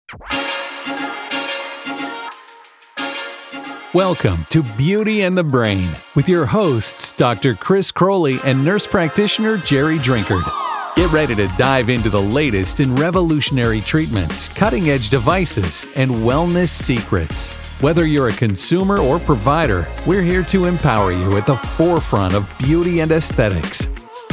Welcome to Beauty and the Brain with your hosts, Dr. Chris Crowley and nurse practitioner Jerry Drinkard. Get ready to dive into the latest in revolutionary treatments, cutting-edge devices, and wellness secrets. Whether you're a consumer or provider, we're here to empower you at the forefront of beauty and aesthetics.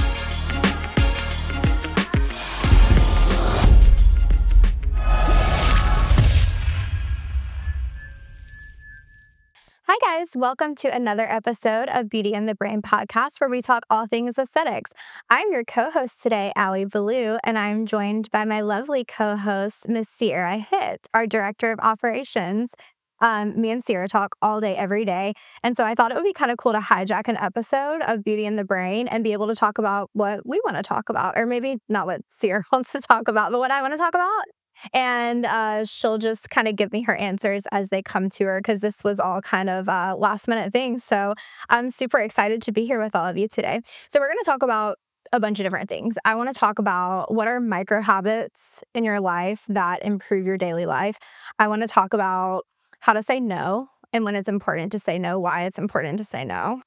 Hi guys, welcome to another episode of Beauty and the Brain podcast where we talk all things aesthetics. I'm your co-host today, Allie Ballou, and I'm joined by my lovely co-host, Miss Sierra Hitt, our Director of Operations. Me and Sierra talk all day, every day, and so I thought it would be kind of cool to hijack an episode of Beauty and the Brain and be able to talk about what we want to talk about, or maybe not what Sierra wants to talk about, but what I want to talk about. And she'll just kind of give me her answers as they come to her because this was all kind of last minute things. So I'm super excited to be here with all of you today. So we're going to talk about a bunch of different things. I want to talk about what are micro habits in your life that improve your daily life. I want to talk about how to say no and when it's important to say no, why it's important to say no.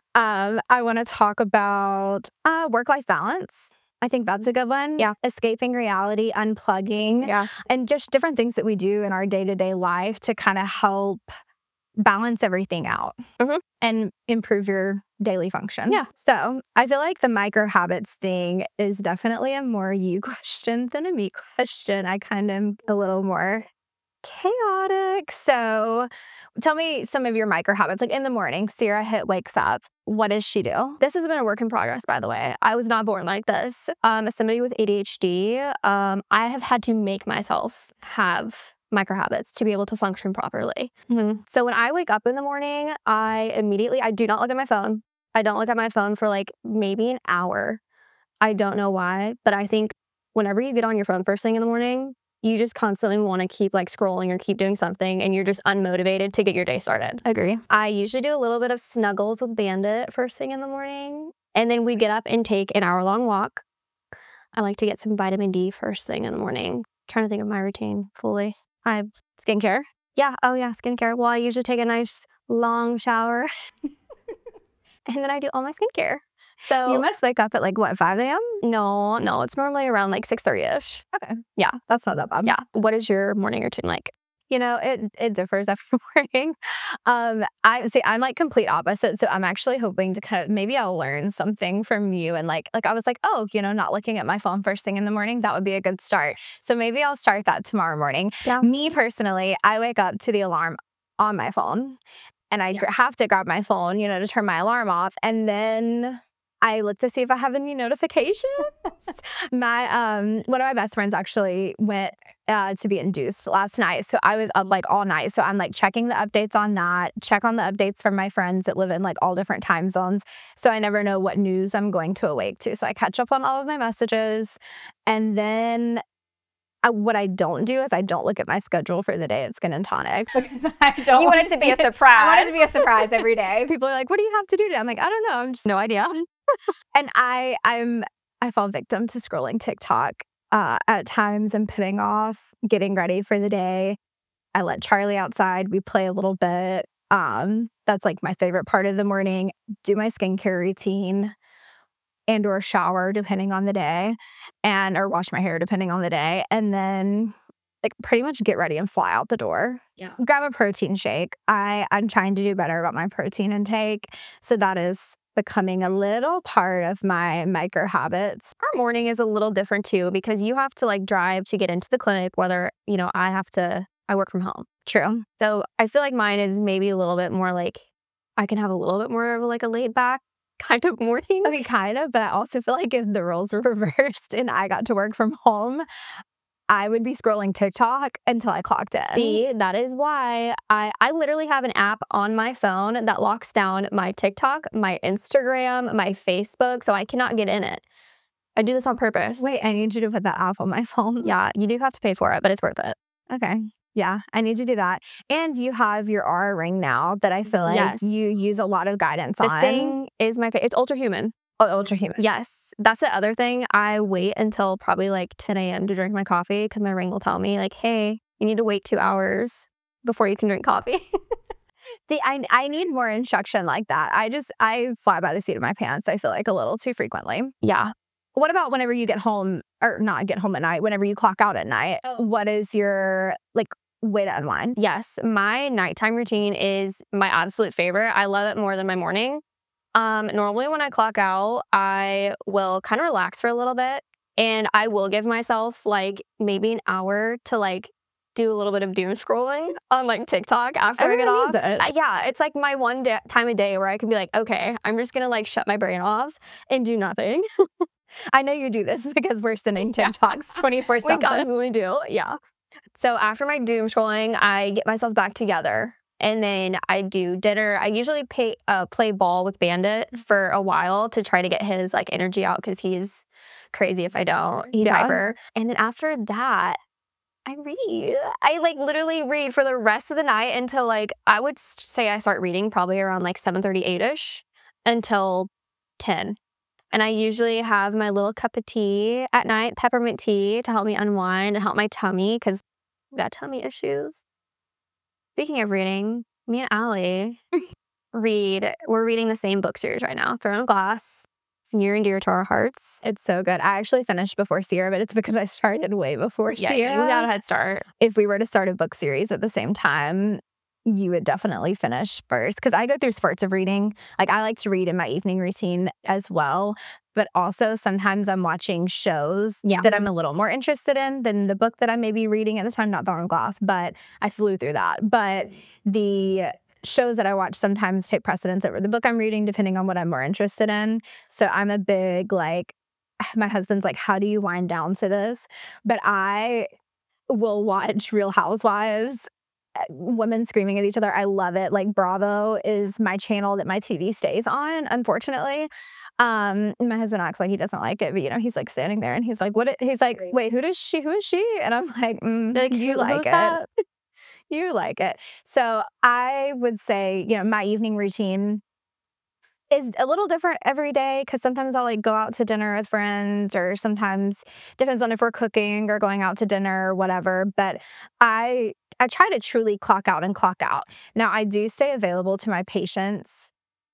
I want to talk about work-life balance. I think that's a good one. Yeah. Escaping reality, unplugging, and just different things that we do in our day-to-day life to kind of help balance everything out and improve your daily function. Yeah. So I feel like the micro habits thing is definitely a more you question than a me question. I kind of am a little more chaotic. So tell me some of your micro habits. Like in the morning, Sierra Hitt wakes up. What does she do? This has been a work in progress, by the way. I was not born like this. As somebody with ADHD, I have had to make myself have micro habits to be able to function properly. So when I wake up in the morning, I do not look at my phone. I don't look at my phone for like maybe an hour. I don't know why, but I think whenever you get on your phone first thing in the morning, you just constantly want to keep like scrolling or keep doing something and you're just unmotivated to get your day started. Agree. I usually do a little bit of snuggles with Bandit first thing in the morning. And then we get up and take an hour-long walk. I like to get some vitamin D first thing in the morning. Trying to think of my routine fully. Skincare? Yeah. Oh, yeah. Skincare. Well, I usually take a nice long shower. And then I do all my skincare. So You must wake up at like, what, 5 a.m.? No, it's normally around like 6:30ish. Okay. Yeah. That's not that bad. Yeah. What is your morning routine like? You know, it differs every morning. I'm like complete opposite. So I'm actually hoping to kind of, maybe I'll learn something from you. And like I was like, oh, not looking at my phone first thing in the morning, that would be a good start. So maybe I'll start that tomorrow morning. Yeah. Me personally, I wake up to the alarm on my phone and I have to grab my phone, to turn my alarm off. And then I look to see if I have any notifications. My one of my best friends actually went to be induced last night. So I was up like all night. So I'm like checking the updates on that, check on the updates from my friends that live in like all different time zones. So I never know what news I'm going to awake to. So I catch up on all of my messages. And then what I don't do is I don't look at my schedule for the day at Skin and Tonic. You want it to be a surprise. I want it to be a surprise every day. People are like, what do you have to do today? I'm like, I don't know. I'm just No idea. And I fall victim to scrolling TikTok at times and putting off getting ready for the day. I let Charlie outside. We play a little bit. That's like my favorite part of the morning. Do my skincare routine and or shower depending on the day, or wash my hair depending on the day. And then like pretty much get ready and fly out the door. Yeah. Grab a protein shake. I'm trying to do better about my protein intake. So that is becoming a little part of my micro habits. Our morning is a little different too because you have to like drive to get into the clinic, whether, I work from home. True. So I feel like mine is maybe a little bit more like I can have a little bit more of like a laid back kind of morning. Okay, kind of, but I also feel like if the roles were reversed and I got to work from home, I would be scrolling TikTok until I clocked in. See, that is why I literally have an app on my phone that locks down my TikTok, my Instagram, my Facebook, so I cannot get in it. I do this on purpose. Wait, I need you to put that app on my phone. Yeah, you do have to pay for it, but it's worth it. Okay. Yeah, I need to do that. And you have your Aura ring now that I feel like you use a lot of guidance on. This thing is my favorite. It's Ultra Human. Oh, Ultra Human. Yes. That's the other thing. I wait until probably like 10 a.m. to drink my coffee because my ring will tell me like, hey, You need to wait 2 hours before you can drink coffee. See, I need more instruction like that. I fly by the seat of my pants, I feel like, a little too frequently. Yeah. What about whenever you get home, or not get home at night, whenever you clock out at night? What is your, like, way to unwind? Yes, my nighttime routine is my absolute favorite. I love it more than my morning. Normally when I clock out, I will kind of relax for a little bit, and I will give myself like maybe an hour to like do a little bit of doom scrolling on like TikTok after I get off. Yeah, it's like my one time a day where I can be like, okay, I'm just gonna like shut my brain off and do nothing. I know you do this because we're sending TikToks 24/7. We constantly do, yeah. So after my doom scrolling, I get myself back together. And then I do dinner. I usually play ball with Bandit for a while to try to get his like energy out because he's crazy if I don't. He's hyper. And then after that, I read. I like literally read for the rest of the night until like I would say I start reading probably around like 7:30, 8-ish until 10. And I usually have my little cup of tea at night, peppermint tea, to help me unwind and help my tummy because I've got tummy issues. Speaking of reading, me and Allie we're reading the same book series right now, Throne of Glass, near and dear to our hearts. It's so good. I actually finished before Sierra, but it's because I started way before Sierra. Yeah, you got a head start. If we were to start a book series at the same time, you would definitely finish first because I go through spurts of reading. Like I like to read in my evening routine as well, but also sometimes I'm watching shows that I'm a little more interested in than the book that I may be reading at the time, not Throne of Glass, but I flew through that. But the shows that I watch sometimes take precedence over the book I'm reading depending on what I'm more interested in. So I'm a big like, my husband's like, how do you wind down to this? But I will watch Real Housewives, women screaming at each other. I love it. Like Bravo is my channel that my TV stays on, unfortunately. My husband acts like he doesn't like it, but you know, he's like standing there and he's like, he's like, wait, who is she? And I'm like, you like it. You like it. So I would say, you know, my evening routine is a little different every day because sometimes I'll like go out to dinner with friends, or sometimes depends on if we're cooking or going out to dinner or whatever. But I try to truly clock out and clock out. Now I do stay available to my patients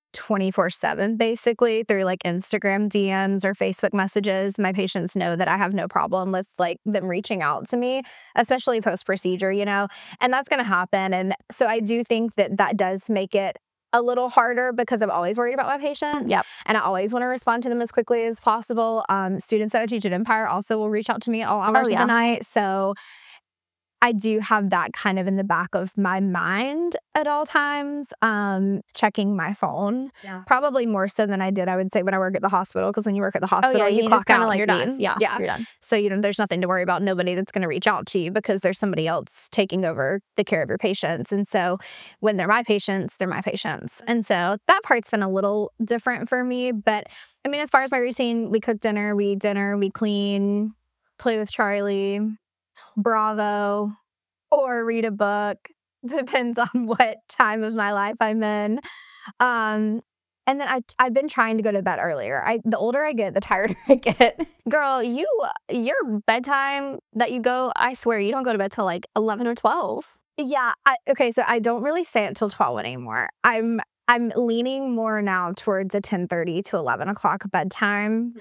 24/7 basically through like Instagram DMs or Facebook messages. My patients know that I have no problem with like them reaching out to me, especially post-procedure, you know, and that's going to happen. And so I do think that that does make it a little harder because I'm always worried about my patients. Yep. And I always want to respond to them as quickly as possible. Students that I teach at Empire also will reach out to me at all hours of the night. So I do have that kind of in the back of my mind at all times, checking my phone. Yeah. Probably more so than I did, I would say, when I work at the hospital, because when you work at the hospital, you clock out and you're done. Yeah, you're done. So, you know, there's nothing to worry about, nobody that's going to reach out to you because there's somebody else taking over the care of your patients. And so when they're my patients, they're my patients. And so that part's been a little different for me. But I mean, as far as my routine, we cook dinner, we eat dinner, we clean, play with Charlie, Bravo, or read a book. Depends on what time of my life I'm in. And then I've been trying to go to bed earlier. The older I get, the tireder I get. Girl, your bedtime that you go, I swear, you don't go to bed till like 11 or 12. Yeah. Okay, so I don't really stay until 12 anymore. I'm leaning more now towards a 10:30 to 11 o'clock bedtime.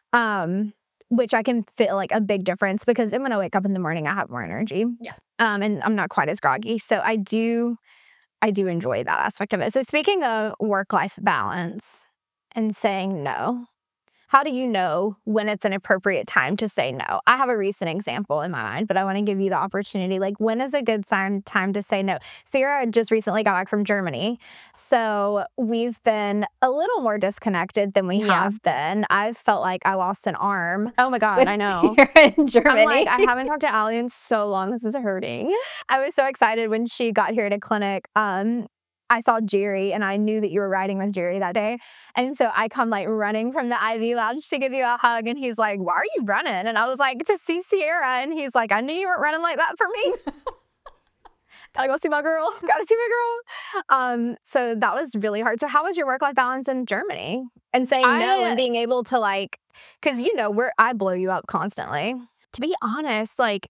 Which I can feel like a big difference because then when I wake up in the morning, I have more energy. Yeah. And I'm not quite as groggy. So I do enjoy that aspect of it. So speaking of work-life balance and saying no, how do you know when it's an appropriate time to say no? I have a recent example in my mind, but I want to give you the opportunity. Like, when is a good time to say no? Sierra just recently got back from Germany, so we've been a little more disconnected than we have been. I've felt like I lost an arm. Oh my God, I know. In Germany. I'm like, I haven't talked to Allie in so long. This is hurting. I was so excited when she got here to clinic. I saw Jerry and I knew that you were riding with Jerry that day. And so I come like running from the IV lounge to give you a hug. And he's like, why are you running? And I was like, to see Sierra. And he's like, I knew you weren't running like that for me. Gotta go see my girl. Gotta see my girl. So that was really hard. So how was your work-life balance in Germany? And saying no and being able to like, because you know, I blow you up constantly. To be honest, like,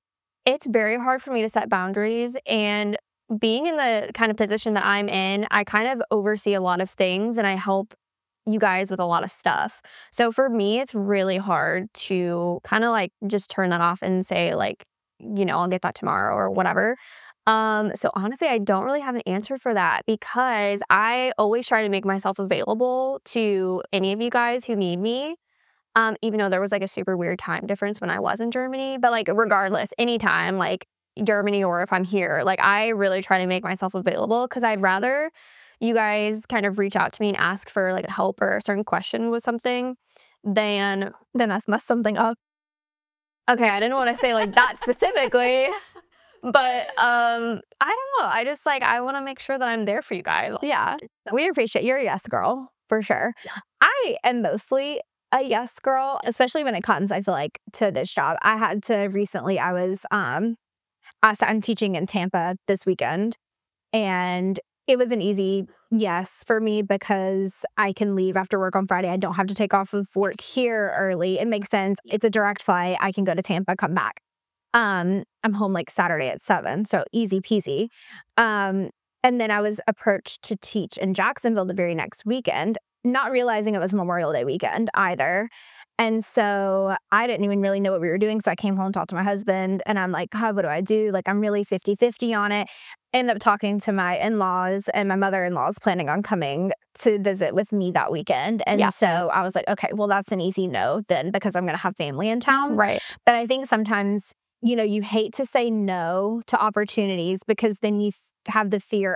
it's very hard for me to set boundaries, and being in the kind of position that I'm in, I kind of oversee a lot of things and I help you guys with a lot of stuff. So for me, it's really hard to kind of like just turn that off and say like, I'll get that tomorrow or whatever. So honestly, I don't really have an answer for that because I always try to make myself available to any of you guys who need me. Even though there was like a super weird time difference when I was in Germany, but like regardless, anytime, like Germany or if I'm here, like I really try to make myself available because I'd rather you guys kind of reach out to me and ask for like help or a certain question with something than us mess something up. okay, I didn't want to say like that specifically, but I don't know. I just like I want to make sure that I'm there for you guys. Yeah, we appreciate you're a yes girl for sure. Yeah. I am mostly a yes girl, especially when it comes, I feel like, to this job. I had to recently, I'm teaching in Tampa this weekend, and it was an easy yes for me because I can leave after work on Friday. I don't have to take off of work here early. It makes sense. It's a direct flight. I can go to Tampa, come back. I'm home like Saturday at 7, so easy peasy. And then I was approached to teach in Jacksonville the very next weekend, not realizing it was Memorial Day weekend either. And so I didn't even really know what we were doing. So I came home and talked to my husband, and I'm like, God, what do I do? Like, I'm really 50-50 on it. Ended up talking to my in-laws, and my mother-in-law is planning on coming to visit with me that weekend. And so I was like, okay, well, that's an easy no then because I'm going to have family in town. Right. But I think sometimes, you hate to say no to opportunities because then you have the fear.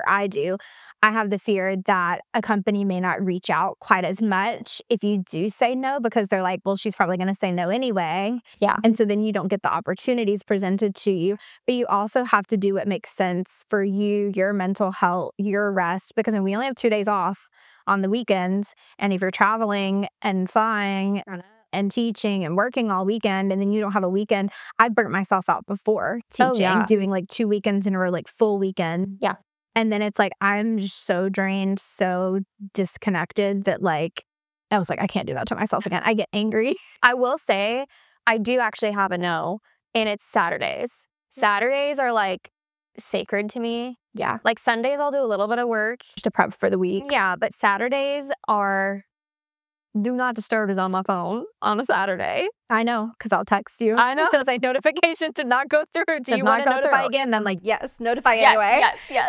I have the fear that a company may not reach out quite as much if you do say no because they're like, well, she's probably going to say no anyway. Yeah. And so then you don't get the opportunities presented to you. But you also have to do what makes sense for you, your mental health, your rest, because we only have 2 days off on the weekends. And if you're traveling and flying and teaching and working all weekend, and then you don't have a weekend, I've burnt myself out before teaching, doing like 2 weekends in a row, like full weekend. Yeah. And then it's like, I'm just so drained, so disconnected that like, I was like, I can't do that to myself again. I get angry. I will say, I do actually have a no, and it's Saturdays. Saturdays are like sacred to me. Yeah. Like Sundays, I'll do a little bit of work. Just to prep for the week. Yeah, but Saturdays are do not disturb is on my phone on a Saturday. I know, because I'll text you. I know. It's like notification to not go through. Do you want to notify again? And I'm like, yes, notify anyway. Yes.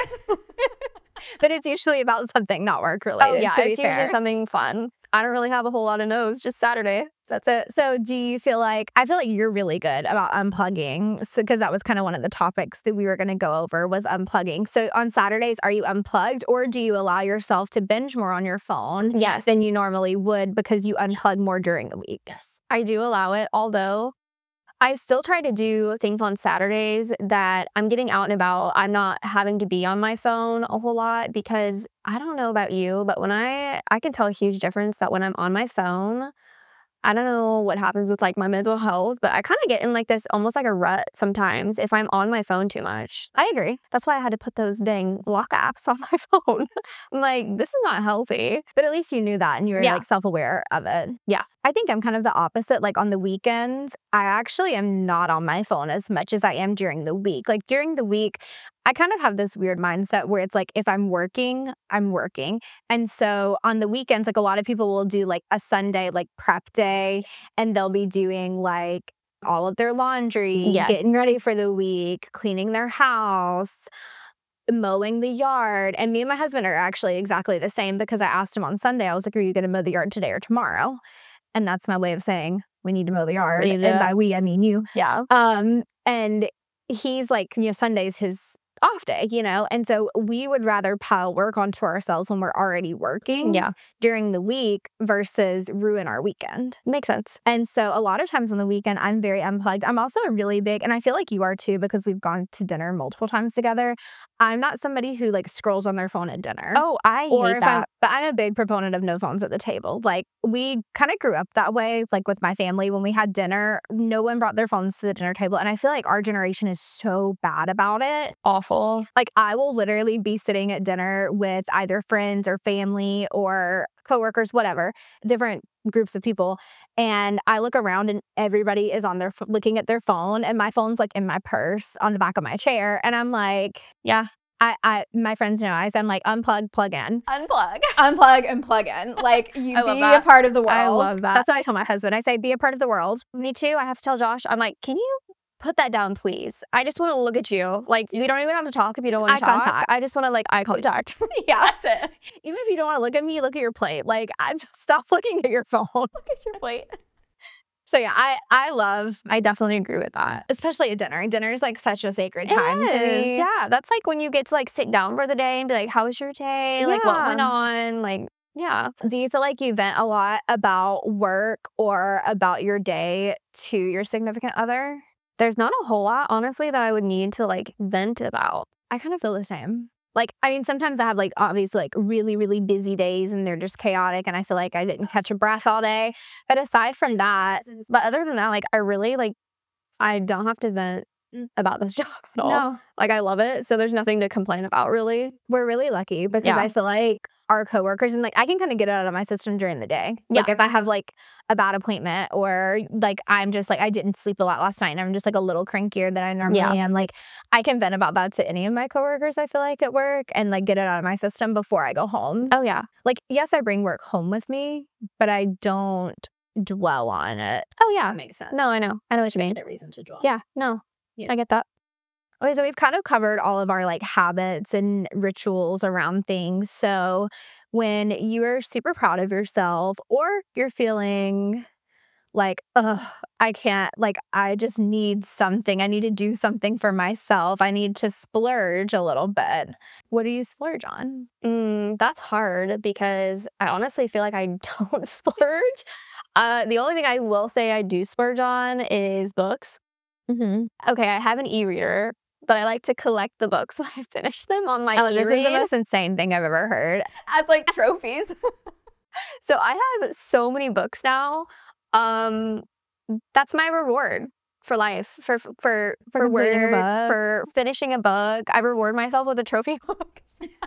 But it's usually about something not work related. Oh, yeah, it's fair. usually something fun. I don't really have a whole lot of no's, just Saturday. That's it. So do you feel like, I feel like you're really good about unplugging, because that was kind of one of the topics that we were going to go over was unplugging. So on Saturdays, are you unplugged, or do you allow yourself to binge more on your phone Yes. than you normally would because you unplug more during the week? Yes. I do allow it, although I still try to do things on Saturdays that I'm getting out and about. I'm not having to be on my phone a whole lot because I don't know about you, but when I can tell a huge difference that when I'm on my phone, I don't know what happens with like my mental health, but I kind of get in like this almost like a rut sometimes if I'm on my phone too much. I agree. That's why I had to put those dang lock apps on my phone. I'm like, this is not healthy. But at least you knew that and you were like self-aware of it. Yeah. I think I'm kind of the opposite. Like on the weekends, I actually am not on my phone as much as I am during the week. Like during the week, I kind of have this weird mindset where it's like, if I'm working, I'm working. And so on the weekends, like a lot of people will do like a Sunday, like prep day, and they'll be doing like all of their laundry, getting ready for the week, cleaning their house, mowing the yard. And me and my husband are actually exactly the same because I asked him on Sunday, I was like, are you going to mow the yard today or tomorrow? And that's my way of saying we need to mow the yard. And by we, I mean you. Yeah. And he's like, Sunday's his off day, and so we would rather pile work onto ourselves when we're already working during the week versus ruin our weekend. Makes sense. And so a lot of times on the weekend, I'm very unplugged. I'm also a really big, and I feel like you are too, because we've gone to dinner multiple times together. I'm not somebody who like scrolls on their phone at dinner. Oh, I hate that. But I'm a big proponent of no phones at the table. Like we kind of grew up that way, like with my family. When we had dinner, no one brought their phones to the dinner table. And I feel like our generation is so bad about it. Awful. awful. Like, I will literally be sitting at dinner with either friends or family or coworkers, whatever, different groups of people. And I look around and everybody is on their looking at their phone. And my phone's like in my purse on the back of my chair. And I'm like, Yeah. my friends know, I'm like, unplug, plug in. Unplug. Unplug and plug in. Like, you I love be that. a part of the world. I love that. That's what I tell my husband. I say, be a part of the world. Me too. I have to tell Josh, I'm like, can you put that down, please? I just want to look at you. Like, we don't even have to talk if you don't want Eye to talk. contact. I just want to, like, eye contact. Yeah. That's it. Even if you don't want to look at me, look at your plate. Like, I just stop looking at your phone. Look at your plate. So yeah, I definitely agree with that. especially at dinner. Dinner is like such a sacred time to me. Yeah. That's like when you get to like sit down for the day and be like, how was your day? Like, what went on? Like, yeah. Do you feel like you vent a lot about work or about your day to your significant other? There's not a whole lot, honestly, that I would need to like vent about. I kind of feel the same. Like, I mean, sometimes I have like obviously like really, really busy days and they're just chaotic and I feel like I didn't catch a breath all day. But aside from that, But other than that, like, I really like, I don't have to vent about this job at all. no, Like, I love it. So there's nothing to complain about, really. we're really lucky because Yeah. I feel like our coworkers and like I can kind of get it out of my system during the day. Like Yeah. if I have like a bad appointment or like I'm just like I didn't sleep a lot last night and I'm just like a little crankier than I normally Yeah. am. Like I can vent about that to any of my coworkers, I feel like, at work and like get it out of my system before I go home. Oh, yeah. Like, yes, I bring work home with me, but I don't dwell on it. Oh, yeah. That makes sense. No, I know. I know what you mean. A reason to dwell. Yeah. No. Yeah. I get that. Okay, so we've kind of covered all of our like habits and rituals around things. So when you are super proud of yourself or you're feeling like, ugh, I can't, like, I just need something. I need to do something for myself. I need to splurge a little bit. What do you splurge on? That's hard because I honestly feel like I don't splurge. The only thing I will say I do splurge on is books. Mm-hmm. Okay, I have an e-reader, but I like to collect the books when I finish them on my Oh, this is e-read the most insane thing I've ever heard. as like trophies. So I have so many books now. That's my reward for life, for completing a work, book. for finishing a book. I reward myself with a trophy book.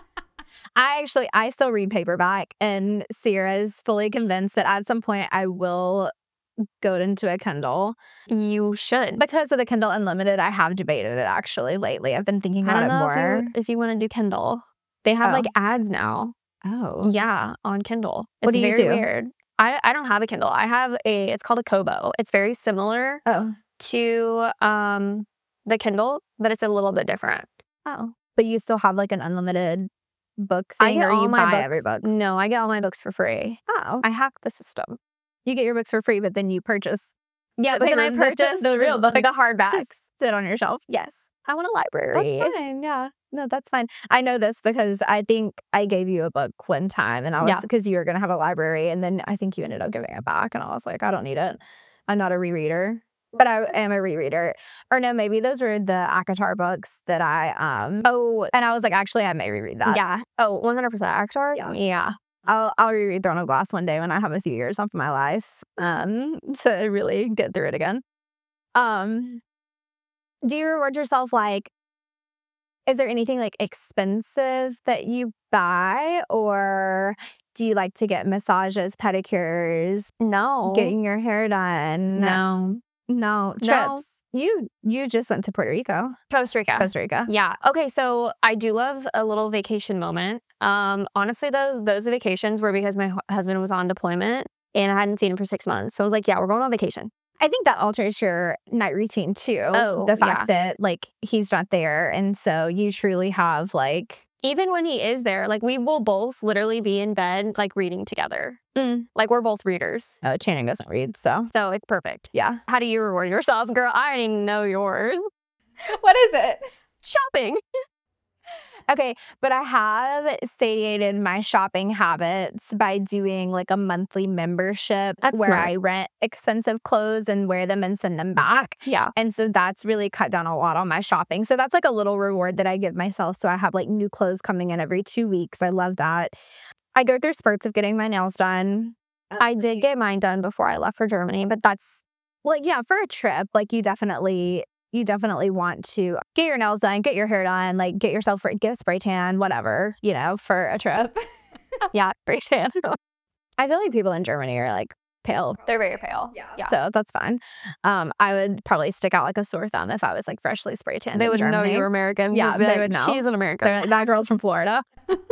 I still read paperback, and Sierra's fully convinced that at some point I will go into a Kindle. You should. Because of the Kindle Unlimited, I have debated it actually lately. I've been thinking I about don't it know more. if you want to do Kindle. They have like Oh. ads now. Oh. Yeah, on Kindle. What It's do you very do? weird. I don't have a Kindle. I have it's called a Kobo. It's very similar Oh. to the Kindle, but it's a little bit different. Oh. But you still have like an unlimited book I thing, get or all you my buy books. every book? No, I get all my books for free. Oh. I hack the system. You get your books for free, but then you purchase Yeah, the but then I paper- purchased the real books the to hardbacks. sit on your shelf. Yes, I want a library. That's fine. Yeah. No, that's fine. I know this because I think I gave you a book one time and I was Yeah. because you were going to have a library and then I think you ended up giving it back and I was like, I don't need it. I'm not a rereader, but I am a rereader. Or no, maybe those were the ACOTAR books that I Oh, and I was like, actually, I may reread that. yeah. Oh, 100% Actar? Yeah. Yeah. I'll reread Throne of Glass one day when I have a few years off of my life to really get through it again. Do you reward yourself like, is there anything like expensive that you buy, or do you like to get massages, pedicures, No. getting your hair done? No. No. No. Trips. You just went to Puerto Rico. Costa Rica. Costa Rica. Yeah. Okay. So I do love a little vacation moment. Honestly, though, those vacations were because my husband was on deployment and I hadn't seen him for 6 months. So I was like, yeah, we're going on vacation. I think that alters your night routine too. Oh, the fact that like he's not there, and so you truly have like Even when he is there, like we will both literally be in bed, like reading together. Mm. Like we're both readers. oh, Channing doesn't read, so So it's perfect. yeah. How do you reward yourself? Girl, I already know yours. What is it? Shopping. Okay, but I have satiated my shopping habits by doing like a monthly membership That's where smart. I rent expensive clothes and wear them and send them back. Yeah. And so that's really cut down a lot on my shopping. So that's like a little reward that I give myself. So I have like new clothes coming in every 2 weeks. I love that. I go through spurts of getting my nails done. I did get mine done before I left for Germany, but that's Well, yeah, for a trip, like you definitely you definitely want to get your nails done, get your hair done, like get a spray tan, whatever, for a trip. Yeah, spray tan. I feel like people in Germany are like pale. They're very pale. Yeah. So that's fine. I would probably stick out like a sore thumb if I was like freshly spray tanned. They would know Germany. you were American. Yeah, they would know. She's an American. They're like, that girl's from Florida.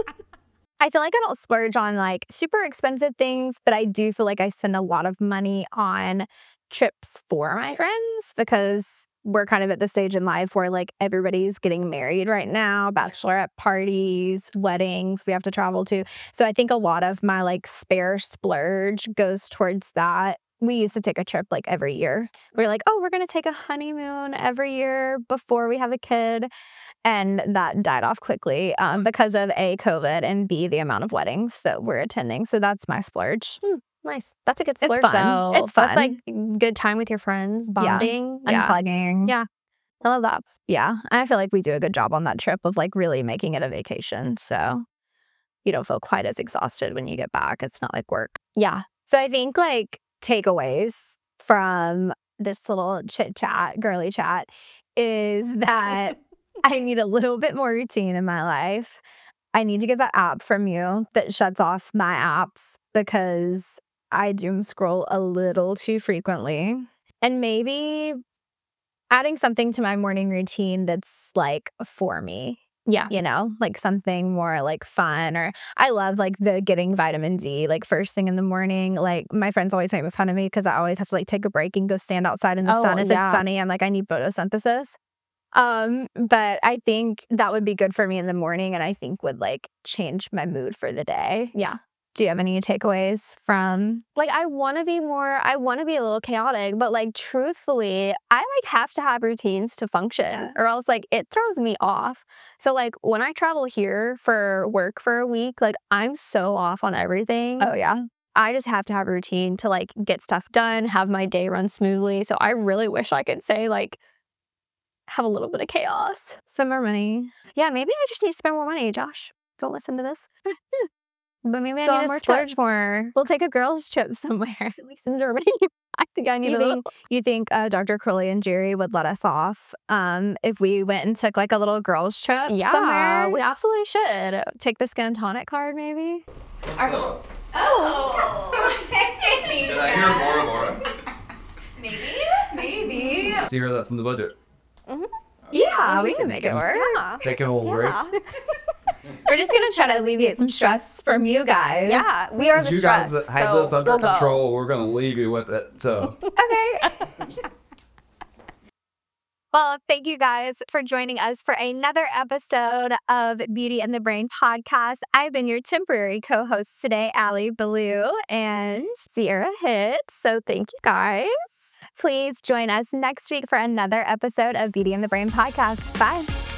I feel like I don't splurge on like super expensive things, but I do feel like I spend a lot of money on trips for my friends because we're kind of at the stage in life where like everybody's getting married right now, bachelorette parties, weddings we have to travel to. So I think a lot of my like spare splurge goes towards that. We used to take a trip like every year. We're like, oh, we're going to take a honeymoon every year before we have a kid. And that died off quickly because of A, COVID, and B, the amount of weddings that we're attending. So that's my splurge. Nice. That's a good splurge, It's fun. though. It's fun. That's like good time with your friends, bonding. Unplugging. Yeah. I love that. Yeah. I feel like we do a good job on that trip of like really making it a vacation. So you don't feel quite as exhausted when you get back. It's not like work. Yeah. So I think like takeaways from this little chit chat, girly chat, is that I need a little bit more routine in my life. I need to get that app from you that shuts off my apps because I doom scroll a little too frequently. And maybe adding something to my morning routine that's like for me. Yeah. Like something more like fun, or I love like the getting vitamin D like first thing in the morning. Like my friends always make fun of me because I always have to like take a break and go stand outside in the sun. If it's sunny, I'm like, I need photosynthesis. But I think that would be good for me in the morning, and I think would like change my mood for the day. Yeah. Do you have any takeaways from? Like, I want to be a little chaotic, but like truthfully, I like have to have routines to function or else like it throws me off. So like when I travel here for work for a week, like I'm so off on everything. Oh yeah. I just have to have a routine to like get stuff done, have my day run smoothly. So I really wish I could say like have a little bit of chaos. Spend more money. Yeah, maybe I just need to spend more money, Josh. Don't listen to this. But maybe Go I on need more to splurge more. We'll take a girls' trip somewhere. At least in Germany. I think I need You think Dr. Crowley and Jerry would let us off if we went and took like a little girls' trip somewhere? We absolutely should. Take the Skin and Tonic card, maybe? So, Hey. did I hear Bora Bora? Maybe. Zero, that's in the budget. Yeah, we can make it work. Yeah. Take it over. Yeah. We're just going to try to alleviate some stress from you guys. Yeah, we are the You stress. guys have so this under we'll go. control. We're going to leave you with it. So, Okay. Well, thank you guys for joining us for another episode of Beauty and the Brain podcast. I've been your temporary co-host today, Allie Ballou and Sierra Hit. So thank you guys. Please join us next week for another episode of Beauty and the Brain podcast. Bye.